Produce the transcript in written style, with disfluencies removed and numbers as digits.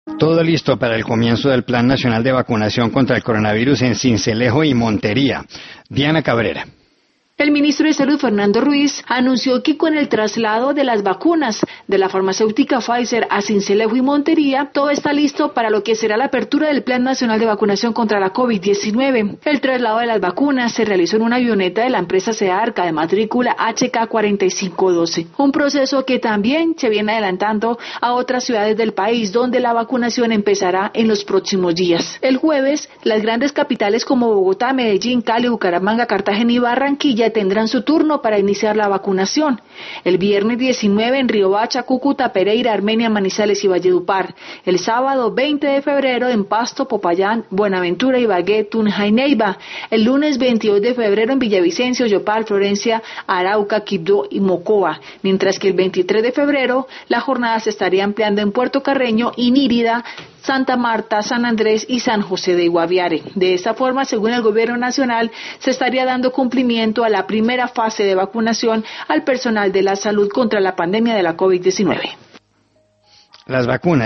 Todo listo para el comienzo del Plan Nacional de Vacunación contra el Coronavirus en Sincelejo y Montería. Diana Cabrera. El ministro de Salud, Fernando Ruiz, anunció que con el traslado de las vacunas de la farmacéutica Pfizer a Sincelejo y Montería, todo está listo para lo que será la apertura del Plan Nacional de Vacunación contra la COVID-19. El traslado de las vacunas se realizó en una avioneta de la empresa Searca de matrícula HK4512, un proceso que también se viene adelantando a otras ciudades del país, donde la vacunación empezará en los próximos días. El jueves, las grandes capitales como Bogotá, Medellín, Cali, Bucaramanga, Cartagena y Barranquilla tendrán su turno para iniciar la vacunación. El viernes 19 en Riohacha, Cúcuta, Pereira, Armenia, Manizales y Valledupar. El sábado 20 de febrero en Pasto, Popayán, Buenaventura, Ibagué, Tunja y Neiva. El lunes 22 de febrero en Villavicencio, Yopal, Florencia, Arauca, Quibdó y Mocoa. Mientras que el 23 de febrero la jornada se estaría ampliando en Puerto Carreño y Nírida, Santa Marta, San Andrés y San José de Guaviare. De esta forma, según el Gobierno Nacional, se estaría dando cumplimiento a la primera fase de vacunación al personal de la salud contra la pandemia de la COVID-19. Las vacunas